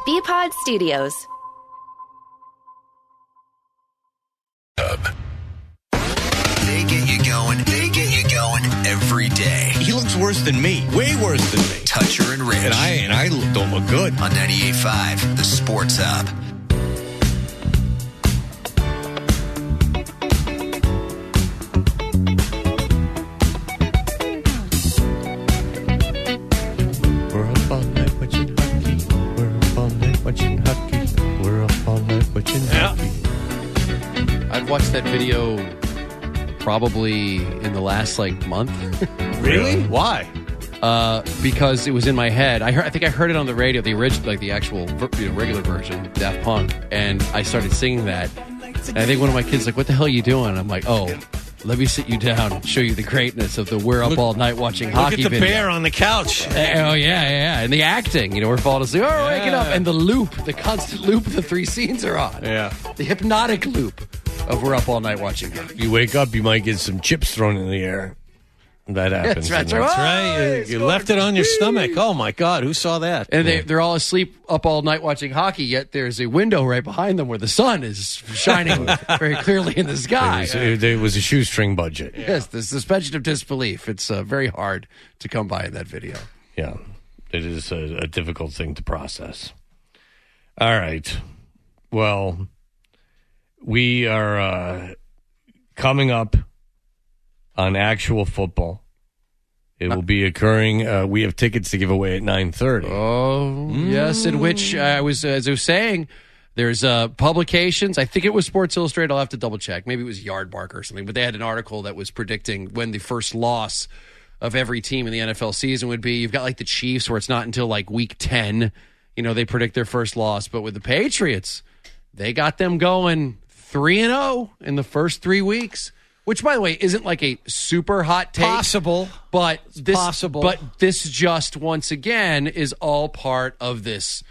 BPod Studios. They get you going. They get you going every day. He looks worse than me. Way worse than me. Toucher and Rich. And I don't look good. On 98.5, The Sports Hub. We're up all night watching hockey. We're up all night watching hockey. We're up all night watching hockey. I've watched that video probably in the last month. Really? Why? Because it was in my head. I think I heard it on the radio, the original, the actual regular version, Daft Punk, and I started singing that. And I think one of my kids what the hell are you doing? I'm like, oh, let me sit you down and show you the greatness of the We're Up All Night Watching Hockey Look at the video. bear on the couch. Oh, yeah. And the acting, we're falling asleep. Oh, waking up. And the loop, the constant loop the three scenes are on. Yeah. The hypnotic loop of We're Up All Night Watching Hockey. You wake up, you might get some chips thrown in the air. That happens. That's right. You left it on your stomach. Oh, my God. Who saw that? And they're all asleep up all night watching hockey, yet there's a window right behind them where the sun is shining very clearly in the sky. There was a shoestring budget. Yes, the suspension of disbelief. It's very hard to come by in that video. Yeah, it is a difficult thing to process. All right. Well, we are coming up on actual football. It will be occurring. We have tickets to give away at 9:30. Oh, yes, in which as I was saying, there's publications. I think it was Sports Illustrated. I'll have to double check. Maybe it was Yardbark or something. But they had an article that was predicting when the first loss of every team in the NFL season would be. You've got the Chiefs, where it's not until week 10. They predict their first loss. But with the Patriots, they got them going 3-0 in the first 3 weeks. Which, by the way, isn't a super hot take. Possible. But this, possible. But this just, once again, is all part of this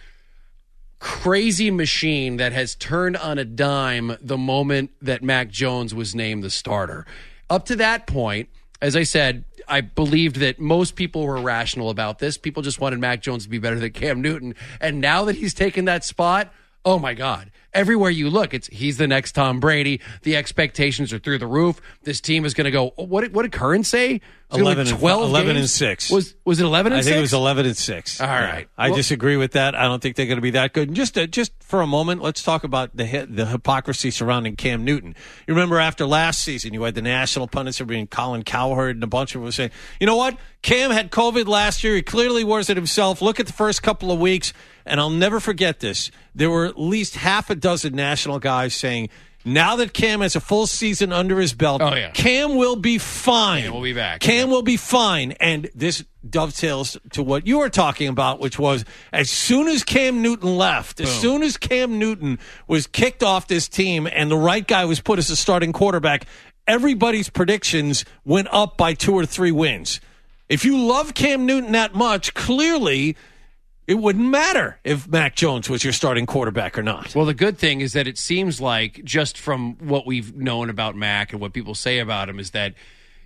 crazy machine that has turned on a dime the moment that Mac Jones was named the starter. Up to that point, as I said, I believed that most people were rational about this. People just wanted Mac Jones to be better than Cam Newton. And now that he's taken that spot, oh, my God. Everywhere you look, he's the next Tom Brady. The expectations are through the roof. This team is going to go. What did Curran say? 11 games? and 6. Was it 11 and 6? I think it was 11 and 6. All right. I disagree with that. I don't think they're going to be that good. And just for a moment, let's talk about the hypocrisy surrounding Cam Newton. You remember after last season, you had the national pundits being Colin Cowherd and a bunch of them saying, you know what? Cam had COVID last year. He clearly wasn't himself. Look at the first couple of weeks. And I'll never forget this. There were at least half a dozen national guys saying, now that Cam has a full season under his belt, Cam will be fine. Cam will be back. Cam will be fine. And this dovetails to what you were talking about, which was as soon as Cam Newton left, as soon as Cam Newton was kicked off this team and the right guy was put as a starting quarterback, everybody's predictions went up by 2 or 3 wins. If you love Cam Newton that much, clearly it wouldn't matter if Mac Jones was your starting quarterback or not. Well, the good thing is that it seems like, just from what we've known about Mac and what people say about him, is that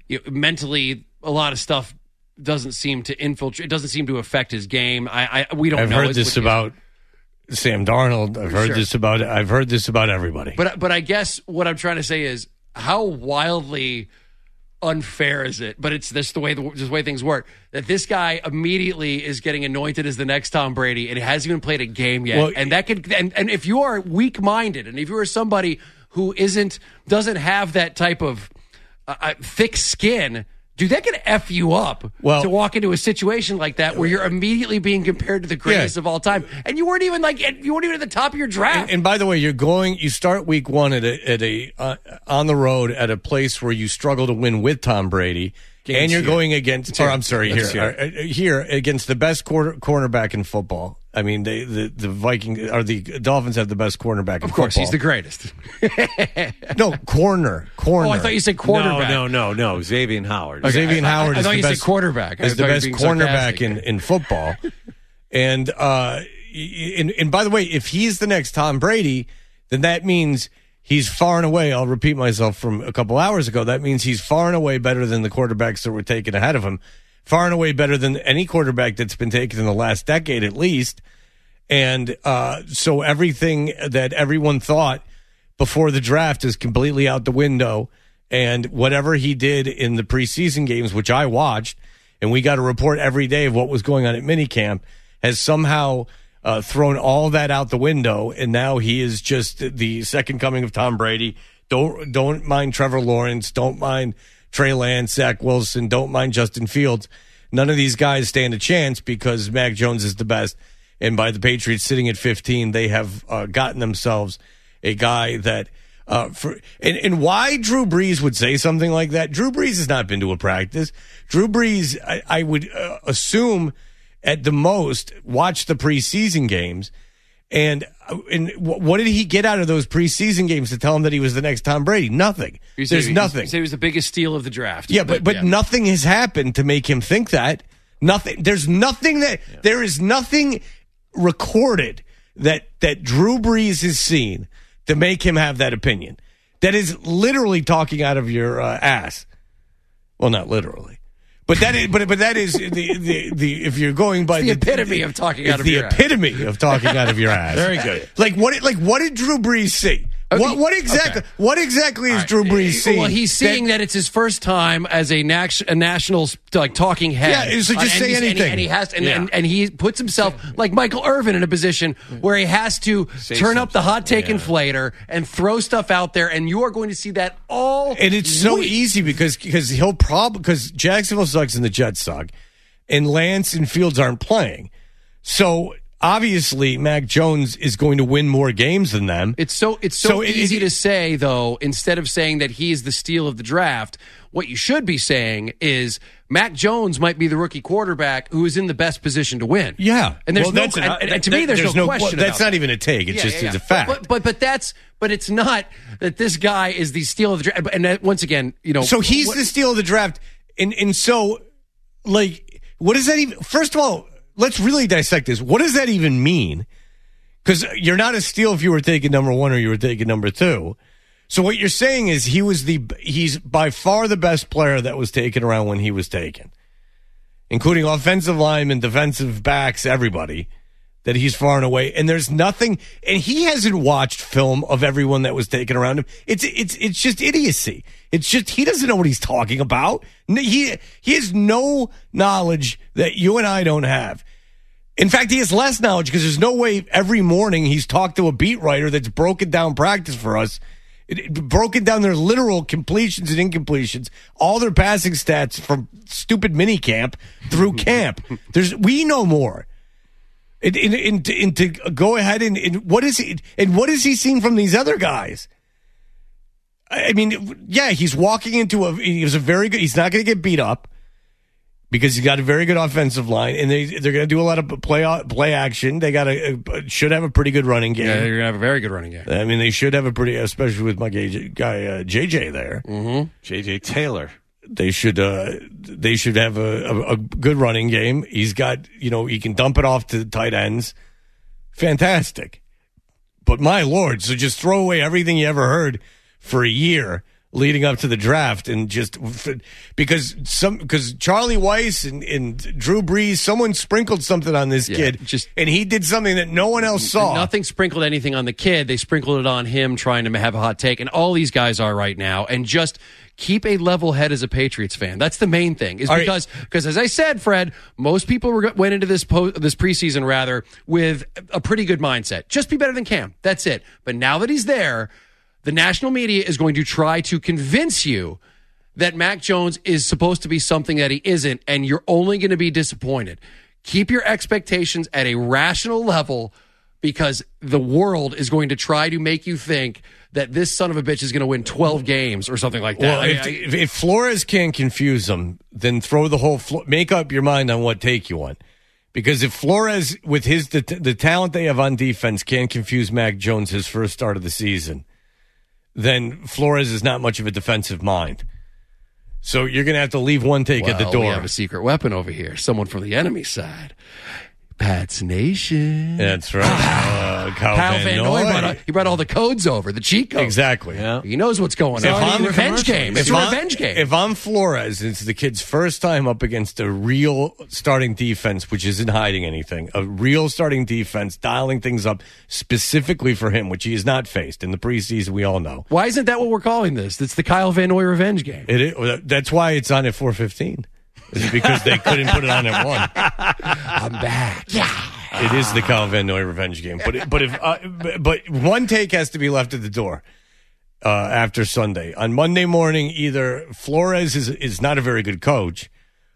mentally a lot of stuff doesn't seem to infiltrate. It doesn't seem to affect his game. We don't know. I've heard this about Sam Darnold. I've heard this about everybody. But I guess what I'm trying to say is, how wildly unfair is it? But it's the way things work. That this guy immediately is getting anointed as the next Tom Brady, and he hasn't even played a game yet. Well, and that could and if you are weak-minded, and if you are somebody who doesn't have that type of thick skin, dude, that could F you up to walk into a situation like that where you're immediately being compared to the greatest of all time, and you weren't even at the top of your draft. And by the way, you start week 1 on the road at a place where you struggle to win with Tom Brady, and you're going against here against the best cornerback in football. I mean, the Vikings or the Dolphins have the best cornerback in football. Of course, he's the greatest. No, corner. Oh, I thought you said quarterback. No. Xavier Howard. Okay. Xavier Howard I is thought the you best said quarterback. Is the best cornerback in football. And by the way, if he's the next Tom Brady, then that means he's far and away, I'll repeat myself from a couple hours ago, that means he's far and away better than the quarterbacks that were taken ahead of him. Far and away better than any quarterback that's been taken in the last decade at least. And so everything that everyone thought before the draft is completely out the window. And whatever he did in the preseason games, which I watched, and we got a report every day of what was going on at minicamp, has somehow thrown all that out the window. And now he is just the second coming of Tom Brady. Don't mind Trevor Lawrence. Don't mind Trey Lance, Zach Wilson. Don't mind Justin Fields. None of these guys stand a chance because Mac Jones is the best. And by the Patriots sitting at 15, they have gotten themselves a guy that and why Drew Brees would say something like that. Drew Brees has not been to a practice. Drew Brees, I would assume at the most, watched the preseason games. And what did he get out of those preseason games to tell him that he was the next Tom Brady? Nothing. There's nothing. He said he was the biggest steal of the draft. Yeah, but nothing has happened to make him think that. Nothing. There's nothing that there is nothing recorded that Drew Brees has seen to make him have that opinion. That is literally talking out of your ass. Well, not literally, but that is that is the if you're going by the epitome of talking out of your ass. The epitome of talking out of your ass. Very good. Like what did Drew Brees see? Okay. What exactly is Drew Brees seeing? Well, he's seeing that it's his first time as a national talking head. Yeah, so just say anything. And he has and he puts himself like Michael Irvin in a position where he has to turn up the hot take inflator and throw stuff out there, and you are going to see that all. And it's so easy because he'll because Jacksonville sucks and the Jets suck, and Lance and Fields aren't playing, so. Obviously, Mac Jones is going to win more games than them. It's so easy to say, though, instead of saying that he's the steal of the draft, what you should be saying is Mac Jones might be the rookie quarterback who is in the best position to win. Yeah. And there's to me, there's no question. That's not even a take. It's it's a fact. But it's not that this guy is the steal of the draft. And once again, So he's the steal of the draft. And so, like, what does that even, first of all, let's really dissect this. What does that even mean? Because you're not a steal if you were taking number 1 or you were taking number 2. So what you're saying is he's by far the best player that was taken around when he was taken, including offensive linemen, defensive backs, everybody, that he's far and away. And there's nothing, and he hasn't watched film of everyone that was taken around him. It's just idiocy. It's just, he doesn't know what he's talking about. He has no knowledge that you and I don't have. In fact, he has less knowledge because there's no way every morning he's talked to a beat writer that's broken down practice for us, broken down their literal completions and incompletions, all their passing stats from stupid mini camp through camp. We know more. And to go ahead and what is he seeing from these other guys? I mean, yeah, he's walking into he's not going to get beat up because he's got a very good offensive line, and they're going to do a lot of play action. They should have a pretty good running game. Yeah, they're going to have a very good running game. I mean, they should have especially with my guy JJ there, JJ Taylor. They should have a good running game. He's got, he can dump it off to the tight ends. Fantastic. But my Lord, so just throw away everything you ever heard for a year leading up to the draft, and just because Charlie Weiss and Drew Brees, someone sprinkled something on this kid, and he did something that no one else saw. Nothing sprinkled anything on the kid. They sprinkled it on him trying to have a hot take, and all these guys are right now. And just keep a level head as a Patriots fan. That's the main thing. Because as I said, Fred, most people went into this preseason with a pretty good mindset. Just be better than Cam. That's it. But now that he's there, the national media is going to try to convince you that Mac Jones is supposed to be something that he isn't, and you're only going to be disappointed. Keep your expectations at a rational level, because the world is going to try to make you think that this son of a bitch is going to win 12 games or something like that. Well, if Flores can't confuse them, then throw the whole make up your mind on what take you want. Because if Flores, with the talent they have on defense, can't confuse Mac Jones his first start of the season, then Flores is not much of a defensive mind. So you're going to have to leave one take at the door. We have a secret weapon over here, someone from the enemy side. Pats Nation. That's right. Kyle Van Noy he brought all the codes over, the cheat codes. Exactly. Yeah. He knows what's going on. It's a revenge game. It's a revenge game. If I'm Flores, it's the kid's first time up against a real starting defense, which isn't hiding anything. A real starting defense, dialing things up specifically for him, which he has not faced in the preseason. We all know. Why isn't that what we're calling this? It's the Kyle Van Noy revenge game. It is, that's why it's on at 4:15. It's because they couldn't put it on at 1. I'm back. Yeah. It is the Kyle Van Noy revenge game. But one take has to be left at the door after Sunday. On Monday morning, either Flores is not a very good coach,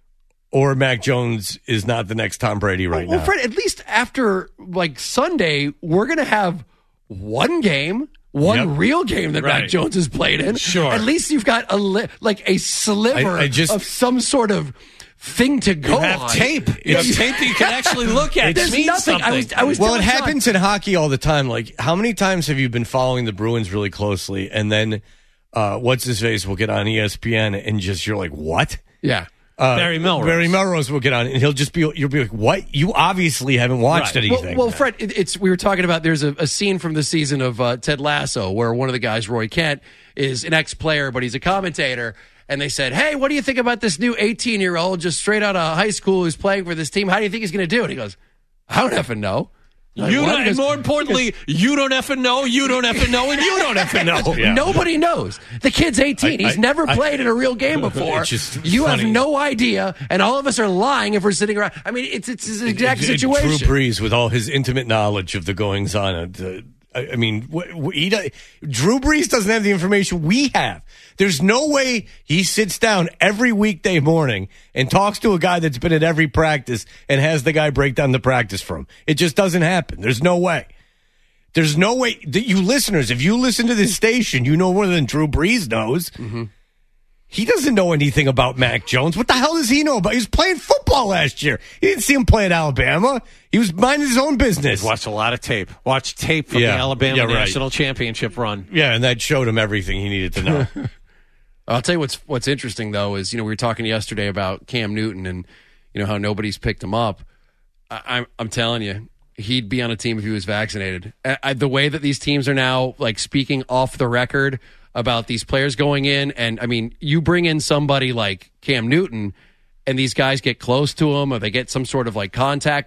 or Mac Jones is not the next Tom Brady now. Well, Fred, at least after Sunday, we're going to have one game. Real game that Mac Jones has played in. Sure. At least you've got a sliver of some sort of thing to go on. You have tape. You have tape that you can actually look at. There's nothing. Something. It happens in hockey all the time. Like, how many times have you been following the Bruins really closely, and then what's his face will get on ESPN, and you're like, what? Yeah. Barry Melrose. Barry Melrose will get on, and you'll be like, "What? You obviously haven't watched anything." Well, Fred, we were talking about. There's a scene from the season of Ted Lasso where one of the guys, Roy Kent, is an ex-player, but he's a commentator. And they said, "Hey, what do you think about this new 18-year-old just straight out of high school who's playing for this team? How do you think he's going to do?" And he goes, "I don't effing know." And more importantly, you don't effing know, you don't effing know, and you don't effing know. Yeah. Nobody knows. The kid's 18. He's never played in a real game before. You have no idea, and all of us are lying if we're sitting around. I mean, it's the exact situation. Drew Brees, with all his intimate knowledge of the goings on, I mean, Drew Brees doesn't have the information we have. There's no way he sits down every weekday morning and talks to a guy that's been at every practice and has the guy break down the practice for him. It just doesn't happen. There's no way. There's no way that you listeners, if you listen to this station, you know more than Drew Brees knows. Mm-hmm. He doesn't know anything about Mac Jones. What the hell does he know about? He was playing football last year. He didn't see him play at Alabama. He was minding his own business. Watched a lot of tape. Watched tape from the Alabama National Championship run. Yeah, and that showed him everything he needed to know. I'll tell you what's interesting, though, is, we were talking yesterday about Cam Newton and, how nobody's picked him up. I'm telling you, he'd be on a team if he was vaccinated. The way that these teams are now, speaking off the record about these players going in, and, I mean, you bring in somebody like Cam Newton, and these guys get close to him, or they get some sort of, contact.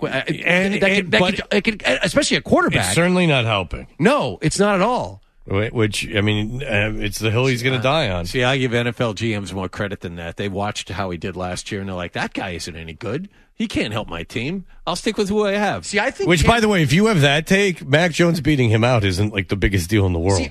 Especially a quarterback. It's certainly not helping. No, it's not at all. Which, I mean, it's the hill he's going to die on. See, I give NFL GMs more credit than that. They watched how he did last year, and they're like, that guy isn't any good. He can't help my team. I'll stick with who I have. See, I think. Which, by the way, if you have that take, Mac Jones beating him out isn't the biggest deal in the world.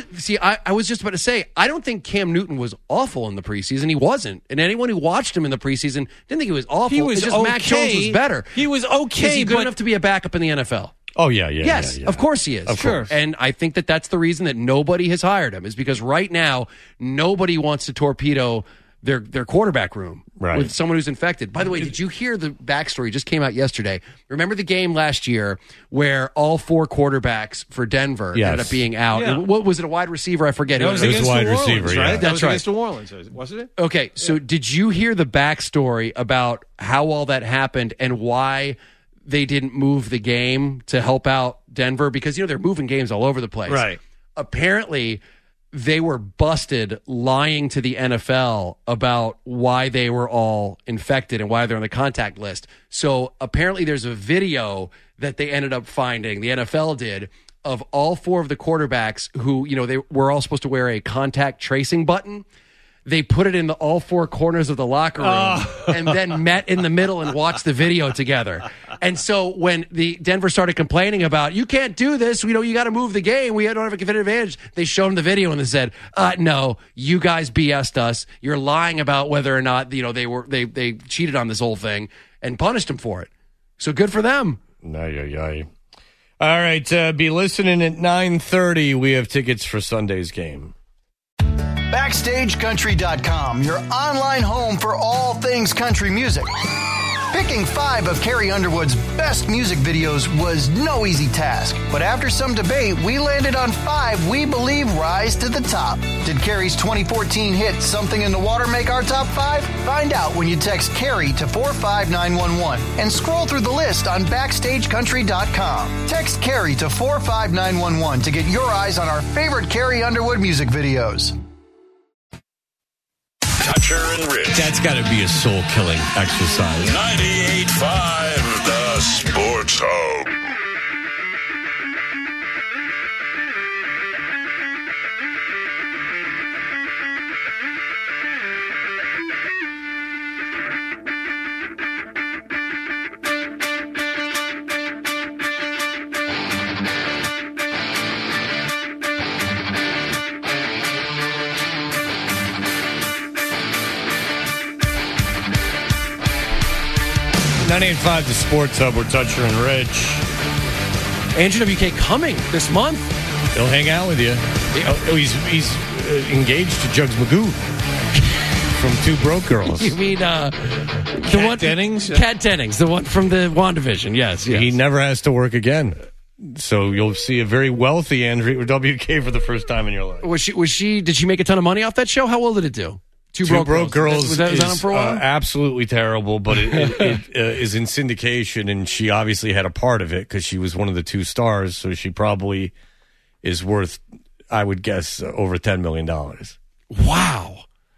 I was just about to say, I don't think Cam Newton was awful in the preseason. He wasn't, and anyone who watched him in the preseason didn't think he was awful. He was just okay. Mac Jones was better. He was okay, Is he good enough to be a backup in the NFL? Oh, yeah. Yes, yeah. Of course he is. Of course. And I think that's the reason that nobody has hired him, is because right now nobody wants to torpedo their quarterback room with someone who's infected. By the way, did you hear the backstory? It just came out yesterday. Remember the game last year where all 4 quarterbacks for Denver ended up being out? Yeah. What was it, a wide receiver? I forget. It was a against wide New Orleans, receiver, right? yeah. That was right. against New Orleans, wasn't it? Okay, so did you hear the backstory about how all that happened and why they didn't move the game to help out Denver? Because, they're moving games all over the place. Right. Apparently, they were busted lying to the NFL about why they were all infected and why they're on the contact list. So apparently there's a video that they ended up finding, the NFL did, of all 4 of the quarterbacks who, they were all supposed to wear a contact tracing button. They put it in all 4 corners of the locker room and then met in the middle and watched the video together. And so when the Denver started complaining about, you can't do this, you got to move the game, we don't have a competitive advantage, they showed them the video and they said, no, you guys BS'd us. You're lying about whether or not they cheated on this whole thing, and punished them for it. So good for them. All right, be listening at 9:30. We have tickets for Sunday's game. BackstageCountry.com, your online home for all things country music. Picking 5 of Carrie Underwood's best music videos was no easy task, but after some debate, we landed on 5 we believe rise to the top. Did Carrie's 2014 hit Something in the Water make our top 5? Find out when you text Carrie to 45911 and scroll through the list on BackstageCountry.com. Text Carrie to 45911 to get your eyes on our favorite Carrie Underwood music videos. Toucher and Rich. That's got to be a soul-killing exercise. 98.5 The Sports Home. .985 The Sports Hub. We're Toucher and Rich. Andrew WK coming this month. He'll hang out with you. Oh, he's engaged to Jugs Magoo from Two Broke Girls. You mean the one Dennings? Kat Dennings, the one from the WandaVision. Yes. He never has to work again. So you'll see a very wealthy Andrew WK for the first time in your life. Was she? Did she make a ton of money off that show? How well did it do? Two Broke Girls was that on for a while? Absolutely terrible, but it is in syndication, and she obviously had a part of it because she was one of the 2 stars, so she probably is worth, I would guess, over $10 million. Wow.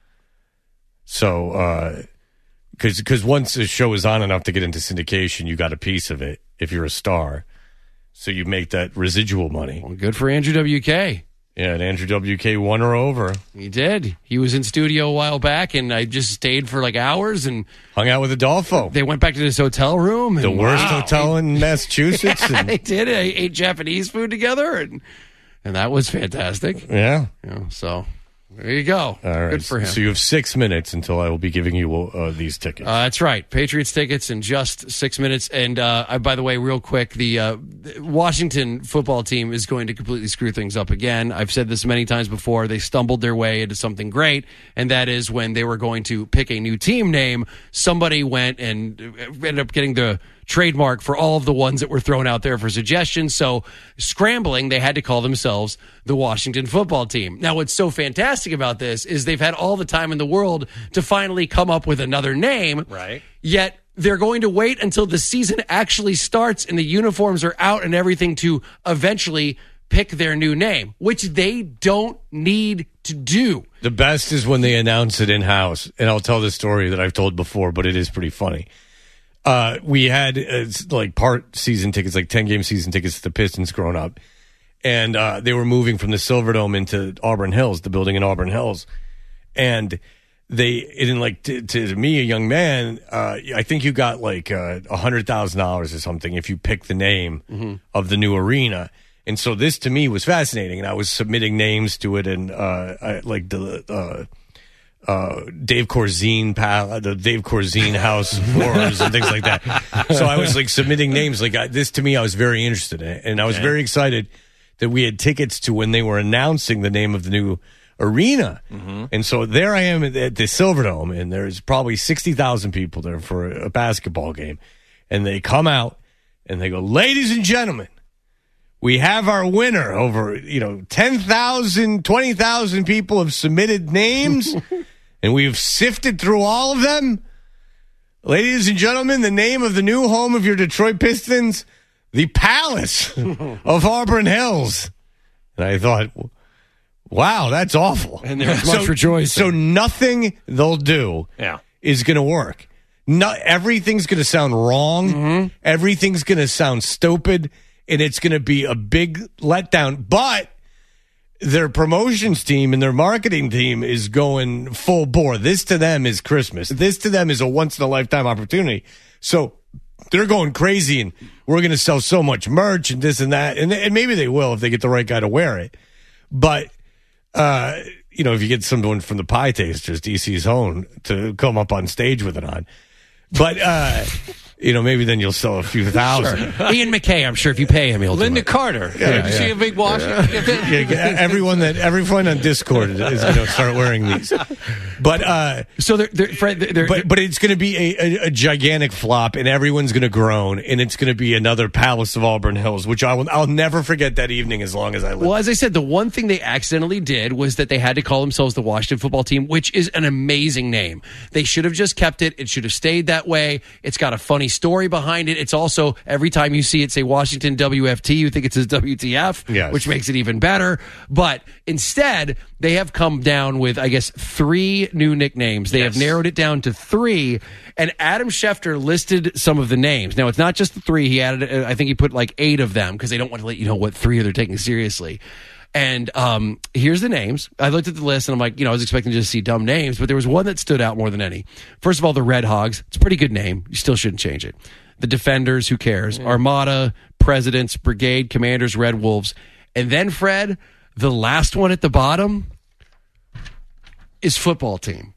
So, because once a show is on enough to get into syndication, you got a piece of it if you're a star. So you make that residual money. Well, good for Andrew WK. Yeah, and Andrew WK won her over. He did. He was in studio a while back, and I just stayed for like hours and hung out with Adolfo. They went back to this hotel room. The worst hotel in Massachusetts. Yeah, they did. I ate Japanese food together, and that was fantastic. Yeah. So there you go. All right. Good for him. So you have 6 minutes until I will be giving you these tickets. That's right. Patriots tickets in just 6 minutes. And by the way, real quick, the Washington football team is going to completely screw things up again. I've said this many times before. They stumbled their way into something great, and that is when they were going to pick a new team name, somebody went and ended up getting the trademark for all of the ones that were thrown out there for suggestions. So scrambling, they had to call themselves the Washington football team. Now, what's so fantastic about this is they've had all the time in the world to finally come up with another name. Right. Yet they're going to wait until the season actually starts and the uniforms are out and everything to eventually pick their new name, which they don't need to do. The best is when they announce it in-house. And I'll tell this story that I've told before, but it is pretty funny. We had like part season tickets, like 10-game season tickets to the Pistons growing up. And they were moving from the Silverdome into Auburn Hills, the building in Auburn Hills. And to me, a young man, I think you got like $100,000 or something if you pick the name of the new arena. And so this to me was fascinating. And I was submitting names to it and Dave Corzine the Dave Corzine House floors and things like that. So I was like submitting names. Like this to me, I was very interested in it, and I was very excited that we had tickets to when they were announcing the name of the new arena. And so there I am at the Silverdome, and there's probably 60,000 people there for a basketball game, and they come out and they go, "Ladies and gentlemen, we have our winner." Over 10,000, 20,000 people have submitted names. And we've sifted through all of them. Ladies and gentlemen, the name of the new home of your Detroit Pistons, the Palace of Auburn Hills. And I thought, wow, that's awful. And there's much rejoicing. So nothing they'll do is going to work. Everything's going to sound wrong. Everything's going to sound stupid. And it's going to be a big letdown. But their promotions team and their marketing team is going full bore. This to them is Christmas. This to them is a once-in-a-lifetime opportunity. So they're going crazy, and we're going to sell so much merch and this and that. And maybe they will if they get the right guy to wear it. But, if you get someone from the Pie Tasters, DC's own, to come up on stage with it on. But maybe then you'll sell a few thousand. Ian McKay, I'm sure if you pay him, he'll Linda do it. Carter. Did you see a big Washington? Everyone on Discord is going to start wearing these. But So they're but it's going to be a gigantic flop, and everyone's going to groan, and it's going to be another Palace of Auburn Hills, which I'll never forget that evening as long as I live. Well, as I said, the one thing they accidentally did was that they had to call themselves the Washington Football Team, which is an amazing name. They should have just kept it. It should have stayed that way. It's got a funny story behind it. It's also, every time you see it say Washington WFT, you think it says WTF, Yes. which makes it even better. But instead, they have come down with, I guess, 3 new nicknames. They have narrowed it down to 3, and Adam Schefter listed some of the names. Now, it's not just the 3. He added, I think he put like 8 of them because they don't want to let you know what 3 they're taking seriously. And here's the names. I looked at the list, and I'm like, I was expecting to just see dumb names, but there was one that stood out more than any. First of all, the Red Hogs. It's a pretty good name. You still shouldn't change it. The Defenders, who cares? Armada, Presidents, Brigade, Commanders, Red Wolves. And then, Fred, the last one at the bottom is Football Team.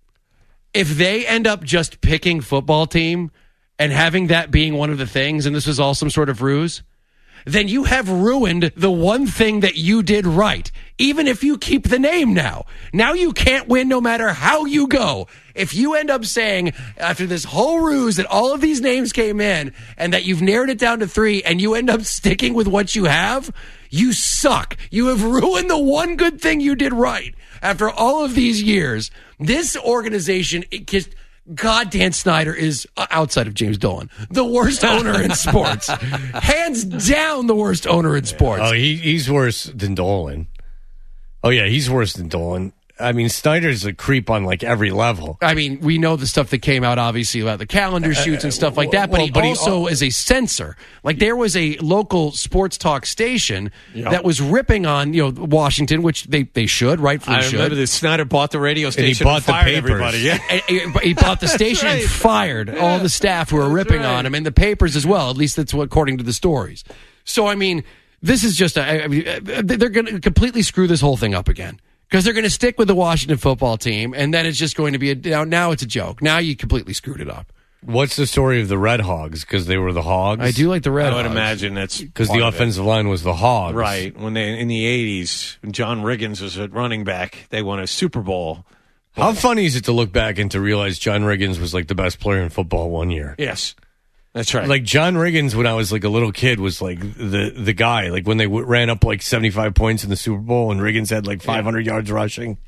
If they end up just picking Football Team and having that being one of the things, and this was all some sort of ruse, then you have ruined the one thing that you did right, even if you keep the name now. Now you can't win no matter how you go. If you end up saying, after this whole ruse, that all of these names came in and that you've narrowed it down to 3 and you end up sticking with what you have, you suck. You have ruined the one good thing you did right. After all of these years, this organization, God, Dan Snyder is, outside of James Dolan, the worst owner in sports. Hands down the worst owner in sports. Oh, he's worse than Dolan. Oh, yeah, he's worse than Dolan. I mean, Snyder's a creep on like every level. I mean, we know the stuff that came out, obviously, about the calendar shoots and stuff like that, but he also is a censor. Like, there was a local sports talk station that was ripping on, Washington, which they should, rightfully should. I remember that Snyder bought the radio station bought and the fired papers. everybody. Yeah. He bought the station and fired all the staff who were ripping on him, and the papers as well. At least that's what, according to the stories. So, I mean, this is just they're going to completely screw this whole thing up again. Because they're going to stick with the Washington Football Team, and then it's just going to be now it's a joke. Now you completely screwed it up. What's the story of the Red Hogs? Because they were the Hogs? I do like the Red I would Hogs. imagine that's Because the offensive line was the Hogs. right. When they in the 80s, when John Riggins was at running back, they won a Super Bowl. How funny is it to look back and to realize John Riggins was like the best player in football one year? Yes. That's right. Like John Riggins, when I was like a little kid, was like the guy. Like when they ran up like 75 points in the Super Bowl and Riggins had like 500 yards rushing.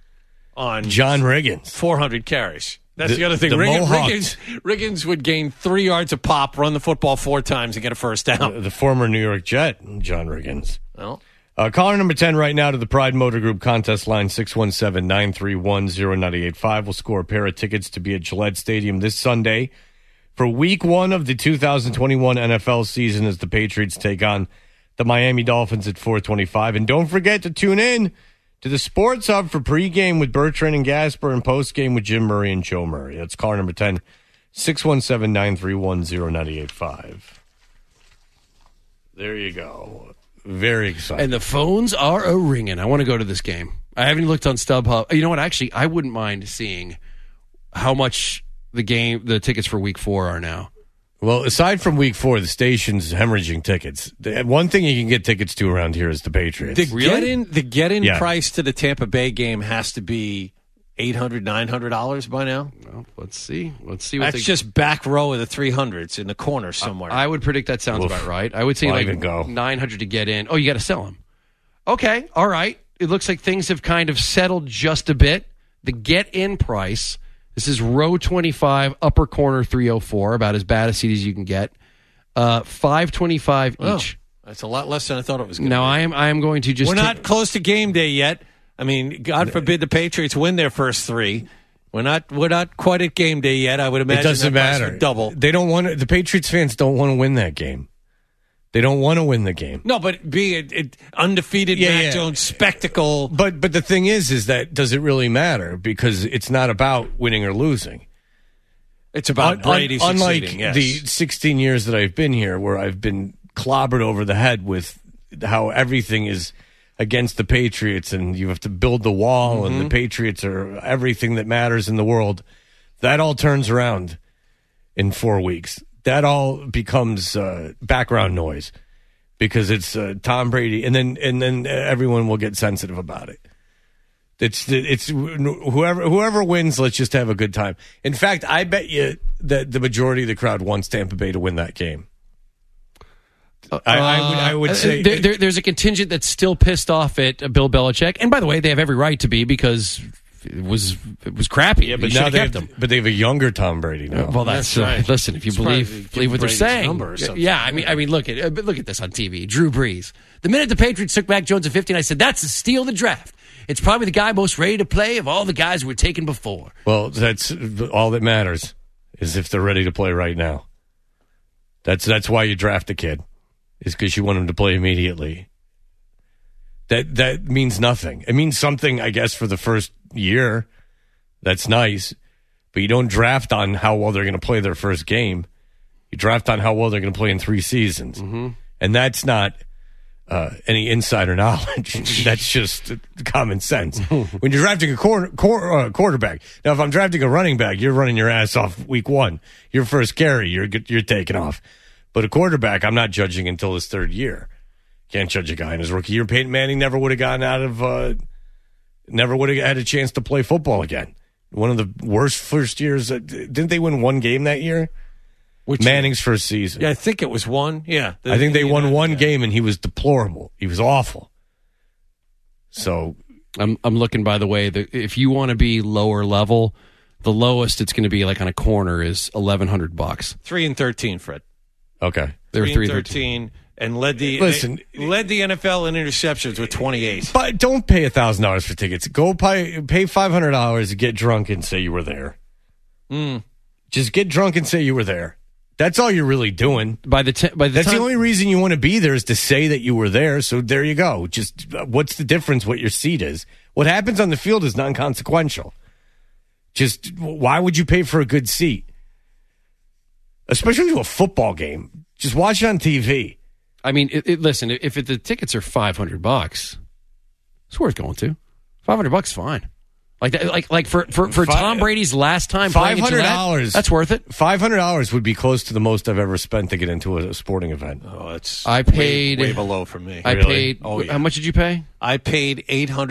on John Riggins. 400 carries. That's the other thing. the Riggins would gain 3 yards a pop, run the football 4 times, and get a first down. The former New York Jet, John Riggins. Well, Caller number 10 right now to the Pride Motor Group contest line 617-931-0985 will score a pair of tickets to be at Gillette Stadium this Sunday for week 1 of the 2021 NFL season as the Patriots take on the Miami Dolphins at 4:25. And don't forget to tune in to the Sports Hub for pregame with Bertrand and Gasper and postgame with Jim Murray and Joe Murray. That's caller number 10, 617-931-0985. There you go. Very exciting. And the phones are a-ringing. I want to go to this game. I haven't looked on StubHub. You know what? Actually, I wouldn't mind seeing how much the tickets for week 4 are now. Well, aside from week 4, the station's hemorrhaging tickets. One thing you can get tickets to around here is the Patriots. The get-in Yeah. price to the Tampa Bay game has to be $800, $900 by now. Well, let's see. What That's just back row of the 300s in the corner somewhere. I would predict that sounds about right. I would say Why like even go? 900 to get in. Oh, you got to sell them. Okay, all right. It looks like things have kind of settled just a bit. The get-in price, this is row 25, upper corner 304, about as bad a seat as you can get. $525 each. That's a lot less than I thought it was going to Now, be. I am going to just... We're not close to game day yet. I mean, God forbid the Patriots win their first 3. We're not quite at game day yet. I would imagine It doesn't that price matter. would double. They don't want to, the Patriots fans don't want to win that game. They don't want to win the game. No, but be it undefeated Mac Jones spectacle. But the thing is that does it really matter? Because it's not about winning or losing. It's about Brady unlike succeeding. Yes. the 16 years that I've been here, where I've been clobbered over the head with how everything is against the Patriots, and you have to build the wall, and the Patriots are everything that matters in the world. That all turns around in 4 weeks. that all becomes background noise because it's Tom Brady, and then everyone will get sensitive about it. It's whoever wins. Let's just have a good time. In fact, I bet you that the majority of the crowd wants Tampa Bay to win that game. I would say there's a contingent that's still pissed off at Bill Belichick, and by the way, they have every right to be because it was crappy. Yeah, but now now they have a younger Tom Brady now. Well, that's right. Listen, if you believe what they're saying, yeah. I mean, look at this on TV. Drew Brees. The minute the Patriots took Mac Jones at 15, I said that's a steal of the draft. It's probably the guy most ready to play of all the guys who were taken before. Well, that's all that matters is if they're ready to play right now. That's why you draft a kid. Is because you want him to play immediately. That means nothing. It means something, I guess, for the first year. That's nice. But you don't draft on how well they're going to play their first game. You draft on how well they're going to play in 3 seasons. Mm-hmm. And that's not any insider knowledge. That's just common sense. When you're drafting a quarterback. Now, if I'm drafting a running back, you're running your ass off week 1. Your first carry, you're taking off. But a quarterback, I'm not judging until his 3rd year. Can't judge a guy in his rookie year. Peyton Manning never would have gotten out of, never would have had a chance to play football again. One of the worst first years. Didn't they win 1 game that year? Manning's first season. Yeah, I think it was 1. Yeah. I think they won 1 game, and he was deplorable. He was awful. So I'm looking, by the way, if you want to be lower level, the lowest it's going to be like on a corner is $1,100. 3-13, Fred. Okay. They were 3-13 and led the NFL in interceptions with 28. But don't pay $1,000 for tickets. Go pay $500 to get drunk and say you were there. Just get drunk and say you were there. That's all you're really doing. That's the only reason you want to be there is to say that you were there. So there you go. Just what's the difference? What your seat is. What happens on the field is non-consequential. Just why would you pay for a good seat? Especially to a football game. Just watch it on TV. I mean, listen, if the tickets are $500, it's worth going to. $500 fine. Like that, like for Tom Brady's last time playing $500. That's worth it. $500 would be close to the most I've ever spent to get into a sporting event. Oh, it's I paid way below for me. I paid. Oh, yeah. How much did you pay? I paid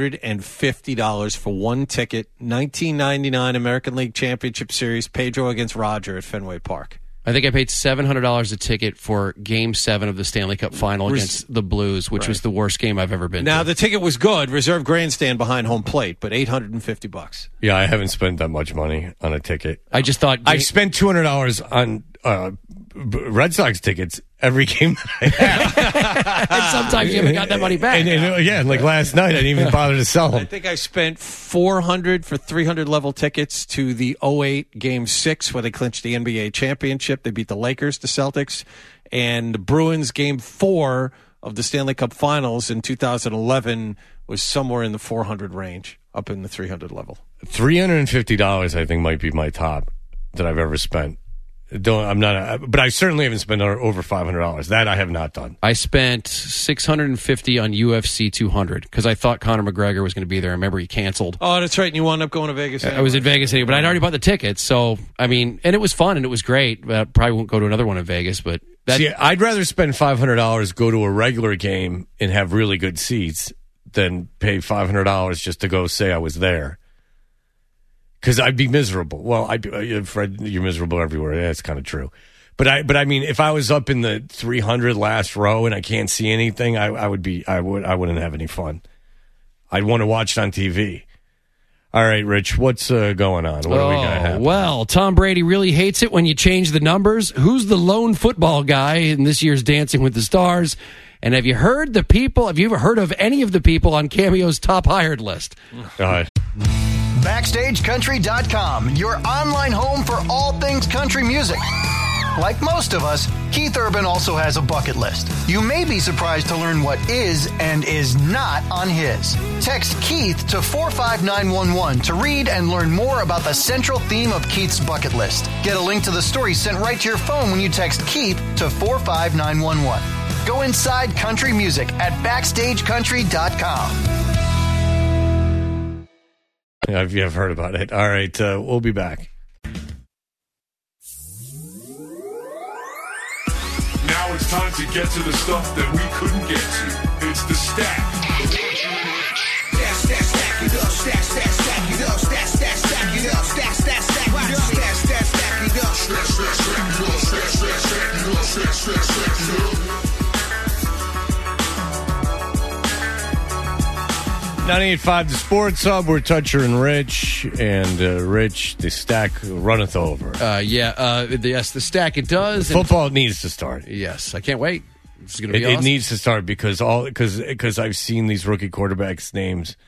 $850 for 1 ticket. 1999 American League Championship Series, Pedro against Roger at Fenway Park. I think I paid $700 a ticket for Game 7 of the Stanley Cup Final against the Blues, which was the worst game I've ever been to. Now, the ticket was good, reserved grandstand behind home plate, but $850. Yeah, I haven't spent that much money on a ticket. I just thought... I've spent $200 on Red Sox tickets every game that I had. And sometimes you haven't got that money back. And like last night, I didn't even bother to sell them. I think I spent $400 for 300 level tickets to the 2008 Game 6 where they clinched the NBA championship. They beat the Lakers, the Celtics, and the Bruins Game 4 of the Stanley Cup Finals in 2011 was somewhere in the 400 range, up in the 300 level. $350, I think, might be my top that I've ever spent. But I certainly haven't spent over $500. That I have not done. I spent $650 on UFC 200 because I thought Conor McGregor was going to be there. I remember he canceled. Oh, that's right. And you wound up going to Vegas. I was in Vegas, but I'd already bought the tickets. So, I mean, and it was fun and it was great. But I probably won't go to another one in Vegas. But see, I'd rather spend $500, go to a regular game and have really good seats than pay $500 just to go say I was there. Because I'd be miserable. Well, Fred, you're miserable everywhere. Yeah, that's kind of true. But I mean, if I was up in the 300 last row and I can't see anything, I wouldn't have any fun. I'd want to watch it on TV. All right, Rich, what's going on? What do we got happening? Well, Tom Brady really hates it when you change the numbers. Who's the lone football guy in this year's Dancing with the Stars? And have you heard have you ever heard of any of the people on Cameo's top hired list? BackstageCountry.com, your online home for all things country music. Like most of us, Keith Urban also has a bucket list. You may be surprised to learn what is and is not on his. Text Keith to 45911 to read and learn more about the central theme of Keith's bucket list. Get a link to the story sent right to your phone when you text Keith to 45911. Go inside country music at BackstageCountry.com. I've heard about it. All right, we'll be back. It's time to get to the stuff that we couldn't get to. It's the stack. Stack it up, stack it up, stack it up, stack it up, stack it up, stack it up, stack it up, stack it up. 98.5 The Sports Hub. We're Toucher and Rich. And Rich, the stack runneth over. Yes, the stack it does. Football needs to start. Yes, I can't wait. It's going to be It awesome. needs to start because I've seen these rookie quarterbacks' names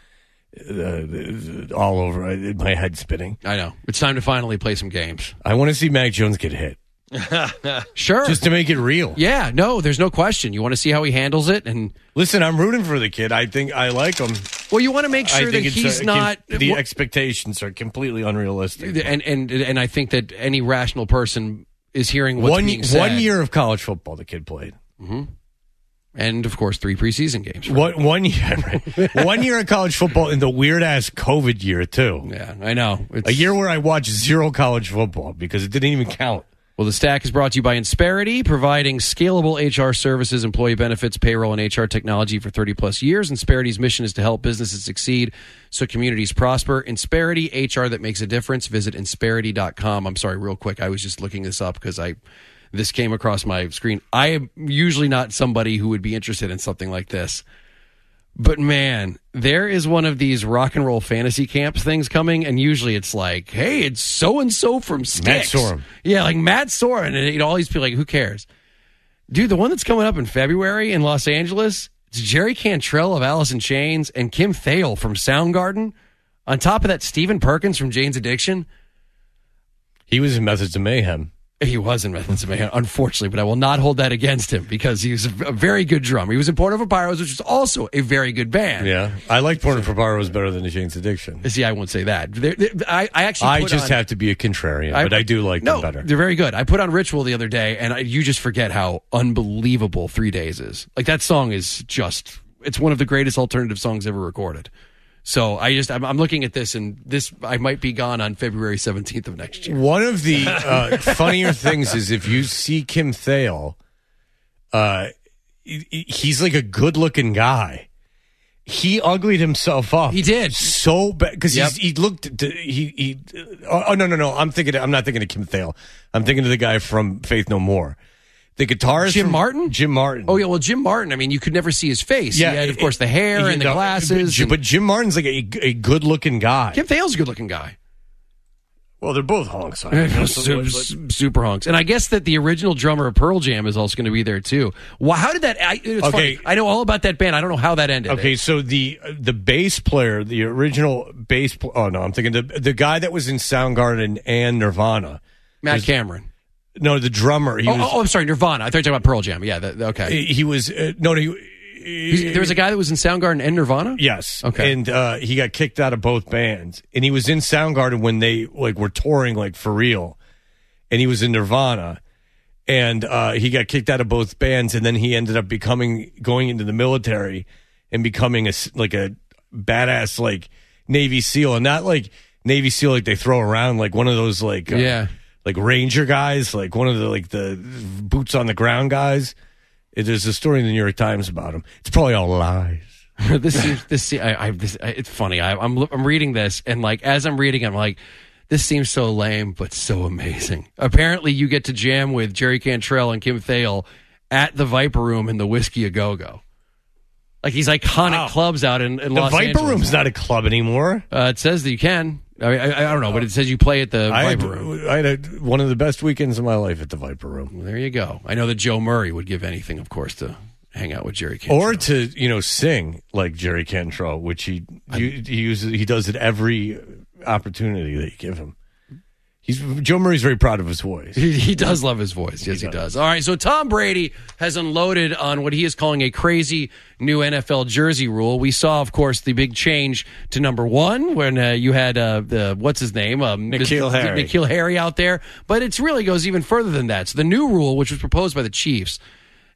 all over. My head's spinning. I know. It's time to finally play some games. I want to see Mac Jones get hit. Sure. Just to make it real. Yeah, no, there's no question. You want to see how he handles it, and Listen, I'm rooting for the kid. I think I like him. well, you want to make I sure that think he's not. the expectations are completely unrealistic. And I think that any rational person is hearing what's being said. 1 year of college football the kid played. And of course, 3 preseason games. One year, right? 1 year of college football in the weird ass COVID year too. Yeah, I know. A year where I watched zero college football because it didn't even count. Well, the stack is brought to you by Insperity, providing scalable HR services, employee benefits, payroll, and HR technology for 30-plus years. Insperity's mission is to help businesses succeed so communities prosper. Insperity, HR that makes a difference. Visit Insperity.com. I'm sorry, real quick. I was just looking this up because this came across my screen. I am usually not somebody who would be interested in something like this. But man, there is one of these rock and roll fantasy camps things coming, and usually it's like, hey, it's so-and-so from Styx. Matt Sorum. Yeah, like Matt Sorum. And all these people like, who cares? Dude, the one that's coming up in February in Los Angeles, it's Jerry Cantrell of Alice in Chains and Kim Thale from Soundgarden. On top of that, Stephen Perkins from Jane's Addiction. He was in Methods of Mayhem. He was in Methods of Mayhem, unfortunately, but I will not hold that against him because he was a very good drummer. He was in Porno for Pyros, which was also a very good band. Yeah, I like Porno for Pyros better than the Jane's Addiction. See, I won't say that. I actually I just have to be a contrarian, but I do like them better. They're very good. I put on Ritual the other day, and you just forget how unbelievable 3 Days is. Like, that song is just, it's one of the greatest alternative songs ever recorded. So I'm looking at this, and I might be gone on February 17th of next year. One of the funnier things is if you see Kim Thale, he's like a good-looking guy. He uglied himself up. He did so bad because he looked. Oh no! I'm not thinking of Kim Thale. I'm thinking of the guy from Faith No More. The guitarist Jim Martin? Jim Martin. Oh, yeah, well, Jim Martin, I mean, you could never see his face. Yeah, he had, of course, the hair and the glasses. But Jim Martin's like a good-looking guy. Kim Thale's a good-looking guy. Well, they're both hunks. Super hunks. And I guess that the original drummer of Pearl Jam is also going to be there, too. Well, how did that... It's funny. I know all about that band. I don't know how that ended. Okay, so the bass player, the original bass... Oh, no, I'm thinking the guy that was in Soundgarden and Nirvana. Matt Cameron. No, the drummer. I'm sorry, Nirvana. I thought you were talking about Pearl Jam. Yeah, okay. He was there was a guy that was in Soundgarden and Nirvana? Yes. Okay. And he got kicked out of both bands. And he was in Soundgarden when they were touring for real. And he was in Nirvana. And he got kicked out of both bands. And then he ended up going into the military and becoming a badass Navy SEAL. And not like Navy SEAL like they throw around, like one of those like Ranger guys, like one of the boots on the ground guys. There's a story in the New York Times about him. It's probably all lies. It's funny. I'm reading this, and as I'm reading, I'm like, this seems so lame, but so amazing. Apparently, you get to jam with Jerry Cantrell and Kim Thale at the Viper Room in the Whiskey A Go Go. Like these iconic clubs out in Los Angeles. The Viper Room's not a club anymore. It says that you can. I don't know, but it says you play at the Viper Room. I had one of the best weekends of my life at the Viper Room. Well, there you go. I know that Joe Murray would give anything, of course, to hang out with Jerry Cantrell. Or to, sing like Jerry Cantrell, which he does at every opportunity that you give him. Joe Murray's very proud of his voice. He does love his voice. Yes, he does. All right, so Tom Brady has unloaded on what he is calling a crazy new NFL jersey rule. We saw, of course, the big change to number 1 when you had what's his name? N'Keal Harry out there. But it really goes even further than that. So the new rule, which was proposed by the Chiefs,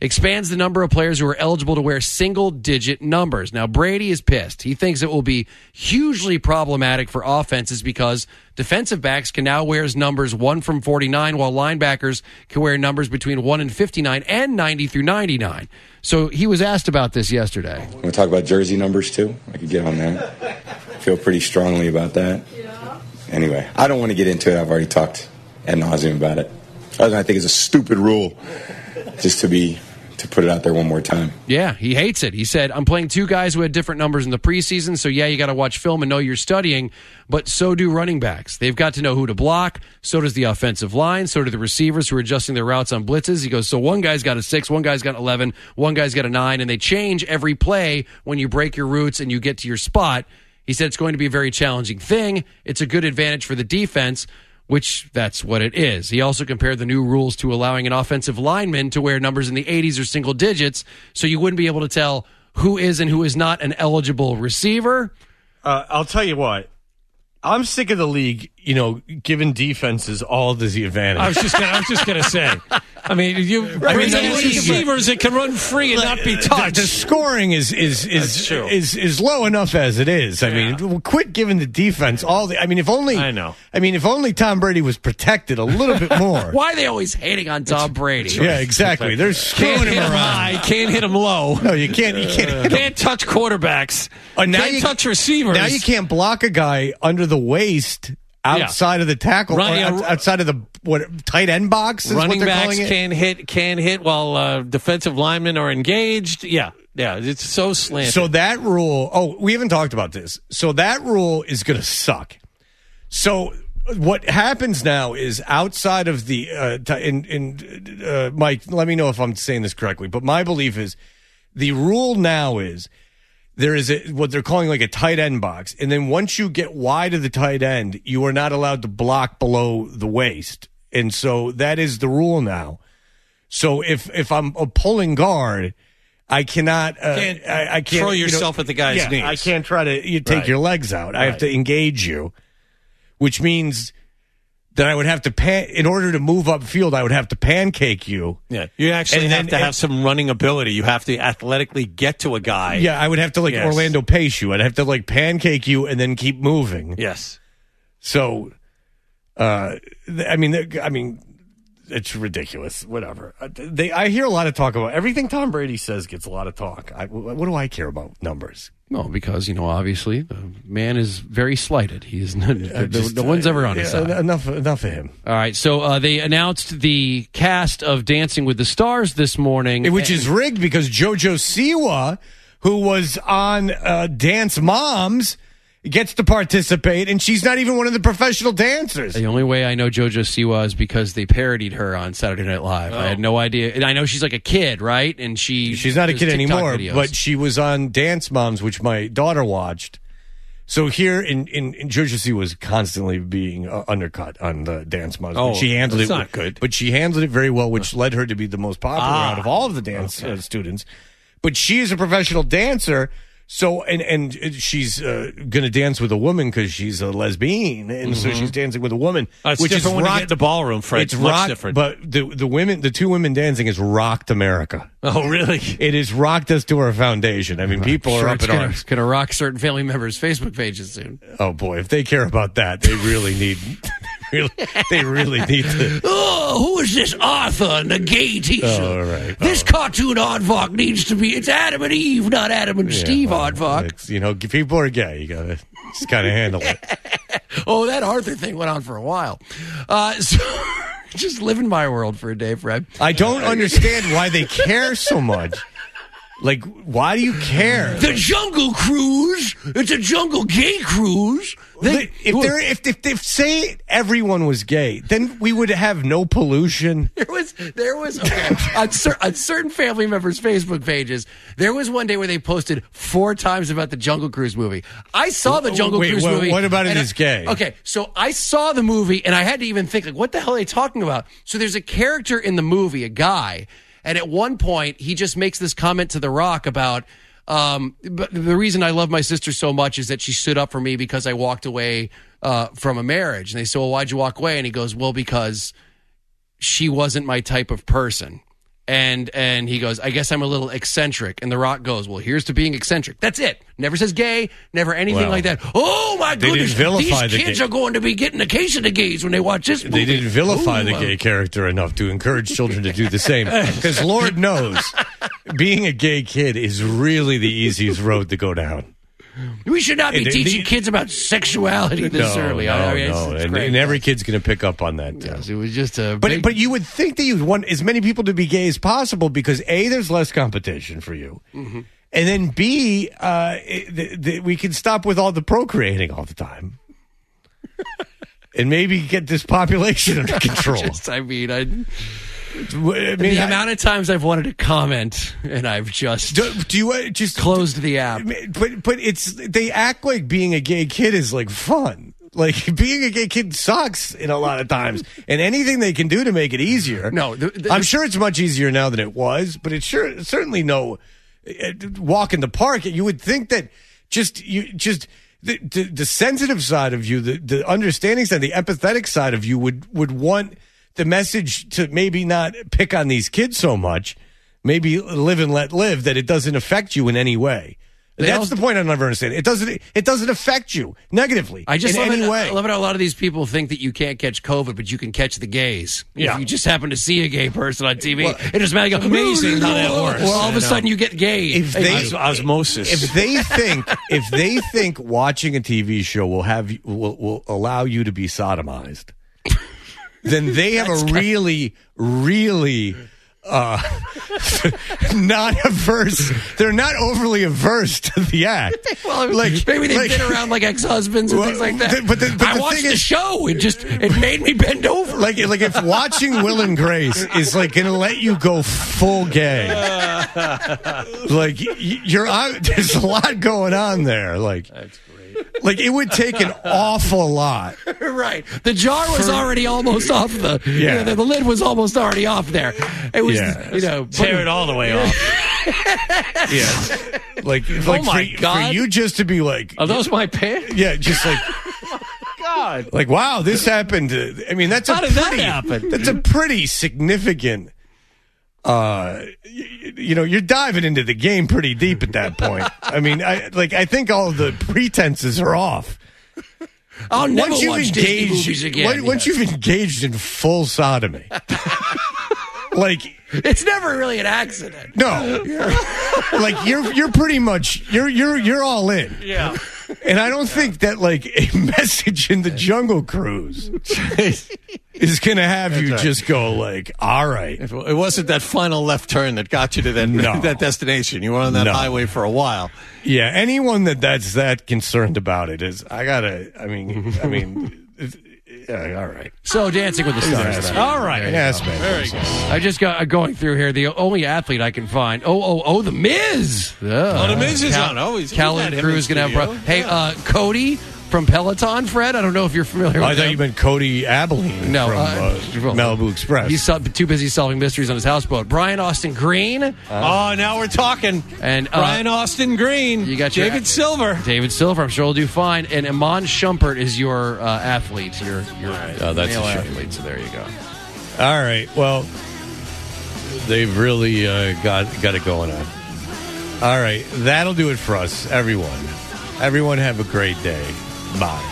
expands the number of players who are eligible to wear single-digit numbers. Now, Brady is pissed. He thinks it will be hugely problematic for offenses because defensive backs can now wear numbers 1 from 49, while linebackers can wear numbers between 1 and 59 and 90 through 99. So he was asked about this yesterday. Want to talk about jersey numbers, too? I could get on that. Feel pretty strongly about that. Yeah. Anyway, I don't want to get into it. I've already talked ad nauseum about it. I think it's a stupid rule, just to put it out there one more time. Yeah, he hates it. He said, I'm playing 2 guys who had different numbers in the preseason, so yeah, you got to watch film and know you're studying, but so do running backs. They've got to know who to block, so does the offensive line, so do the receivers who are adjusting their routes on blitzes. He goes, so one guy's got a 6, one guy's got an 11, one guy's got a 9, and they change every play when you break your routes and you get to your spot. He said it's going to be a very challenging thing. It's a good advantage for the defense, which that's what it is. He also compared the new rules to allowing an offensive lineman to wear numbers in the 80s or single digits, so you wouldn't be able to tell who is and who is not an eligible receiver. I'll tell you what. I'm sick of the league, giving defenses all the advantage. I was just gonna say. I mean, receivers that can run free and not be touched. The scoring is low enough as it is. I mean, quit giving the defense all the. I mean, if only Tom Brady was protected a little bit more. Why are they always hating on Tom Brady? Yeah, exactly. They're screwing him around. High, can't hit him low. No, you can't. You can't touch quarterbacks. Can't touch receivers. Now you can't block a guy under the waist. Outside of the tackle, outside of the tight end box. Is running what they're backs can't hit while defensive linemen are engaged. Yeah, it's so slanted. So that rule. Oh, we haven't talked about this. So that rule is going to suck. So what happens now is outside of the Mike. Let me know if I'm saying this correctly. But my belief is the rule now is. There is what they're calling like a tight end box. And then once you get wide of the tight end, you are not allowed to block below the waist. And so that is the rule now. So if I'm a pulling guard, I cannot I can't throw yourself at the guy's knees. I can't try to take your legs out. I have to engage you, which means that I would have to in order to move upfield, I would have to pancake you. Yeah, you actually have to have some running ability. You have to athletically get to a guy. Yeah, I would have to Orlando Pace you. I'd have to pancake you and then keep moving. Yes. So, I mean, it's ridiculous. Whatever. I hear a lot of talk about everything Tom Brady says gets a lot of talk. What do I care about numbers? Well, because, obviously, the man is very slighted. He is no one's ever on his side. Enough of him. All right, so they announced the cast of Dancing with the Stars this morning. Which is rigged because JoJo Siwa, who was on Dance Moms, gets to participate, and she's not even one of the professional dancers. The only way I know JoJo Siwa is because they parodied her on Saturday Night Live. I had no idea. And I know she's like a kid, right? And she's not a kid TikTok anymore, videos. But she was on Dance Moms, which my daughter watched. So here in JoJo Siwa was constantly being undercut on the Dance Moms. Oh, but she handled that's it not good. But she handled it very well, which led her to be the most popular out of all of the dance students. But she is a professional dancer. So, and she's going to dance with a woman because she's a lesbian, and so she's dancing with a woman. It's which different is when you get in the ballroom, Fred. It's much different. But the 2 women dancing has rocked America. Oh, really? It has rocked us to our foundation. I mean, people are up in arms. It's going to rock certain family members' Facebook pages soon. Oh boy, if they care about that, they really need. They really need to. Oh, who is this Arthur in the gay t-shirt? Oh, all right. This cartoon Aardvark needs to be. It's Adam and Eve, not Adam and Steve Aardvark. People are gay. You gotta just kind of handle it. Oh, that Arthur thing went on for a while. So just live in my world for a day, Fred. I don't understand why they care so much. Like, why do you care? The Jungle Cruise. It's a jungle gay cruise. If say everyone was gay, then we would have no pollution. There was okay, on certain family members' Facebook pages. There was one day where they posted 4 times about the Jungle Cruise movie. I saw the Jungle Cruise movie. What about it is gay? Okay, so I saw the movie and I had to even think what the hell are they talking about? So there's a character in the movie, a guy. And at one point, he just makes this comment to The Rock about, but the reason I love my sister so much is that she stood up for me because I walked away from a marriage. And they say, well, why'd you walk away? And he goes, well, because she wasn't my type of person. And he goes, I guess I'm a little eccentric. And The Rock goes, well, here's to being eccentric. That's it. Never says gay, never anything like that. Oh, my goodness. These kids are going to be getting a case of the gays when they watch this movie. They didn't vilify the gay character enough to encourage children to do the same. Because Lord knows, being a gay kid is really the easiest road to go down. We should not be teaching kids about sexuality this early. And every kid's going to pick up on that. Yes, it was just a But you would think that you'd want as many people to be gay as possible because A, there's less competition for you. Mm-hmm. And then B, we can stop with all the procreating all the time. And maybe get this population under control. The amount of times I've wanted to comment and I've just closed the app. But they act like being a gay kid is like fun. Like being a gay kid sucks in a lot of times, and anything they can do to make it easier. No, I'm sure it's much easier now than it was, but it's certainly no walk in the park. You would think that the sensitive side of you, the understanding side, the empathetic side of you would want the message to maybe not pick on these kids so much, maybe live and let live, that it doesn't affect you in any way. That's the point I never understand. It doesn't affect you negatively in any way. I love it how a lot of these people think that you can't catch COVID, but you can catch the gays. Yeah. If you just happen to see a gay person on TV, it doesn't matter. Amazing how that works. Well, all of a sudden you get gay. Osmosis. If they think watching a TV show will allow you to be sodomized, then they have a really, really not averse. They're not overly averse to the act. Well, maybe they've been around like ex-husbands and things like that. But I watched the show. It made me bend over. Like if watching Will and Grace is like going to let you go full gay. Like there's a lot going on there. Like that's great. Like it would take an awful lot. Right. The jar was already almost off the lid was almost already off there. It was tear it all the way off. Yeah. Like for you just to be like, are those my pants? Yeah, just like God. Like wow, this happened. I mean, that happen? That's a pretty significant you're diving into the game pretty deep at that point. I mean, I think all of the pretenses are off. I'll never watch Disney movies again. Once you've engaged in full sodomy, like it's never really an accident. No, like you're pretty much you're all in. Yeah. And I don't think that like a message in the Jungle Cruise is going to have you just go like, all right. It wasn't that final left turn that got you to that destination. You were on that highway for a while. Yeah, anyone that's that concerned about it is, all right. So Dancing with the Stars. All right. Yes, man. Very good. I just got going through here. The only athlete I can find. The Miz. The Miz is on. Calvin Cruz going to have. Hey, Cody from Peloton, Fred. I don't know if you're familiar with him. I thought you meant Cody Abilene from Malibu Express. He's too busy solving mysteries on his houseboat. Brian Austin Green. Now we're talking. And Brian Austin Green. You got David Silver. David Silver, I'm sure will do fine. And Iman Shumpert is your athlete. Your that's male athlete. So there you go. All right. Well, they've really got it going on. All right. That'll do it for us, everyone. Everyone have a great day. Bye.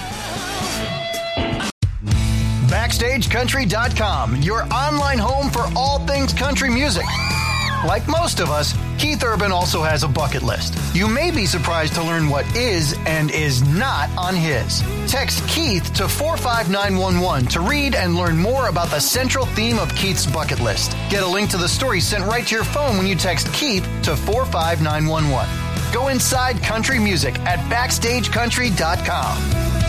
BackstageCountry.com, your online home for all things country music. Like most of us, Keith Urban also has a bucket list. You may be surprised to learn what is and is not on his. Text Keith to 45911 to read and learn more about the central theme of Keith's bucket list. Get a link to the story sent right to your phone when you text Keith to 45911. Go inside country music at BackstageCountry.com.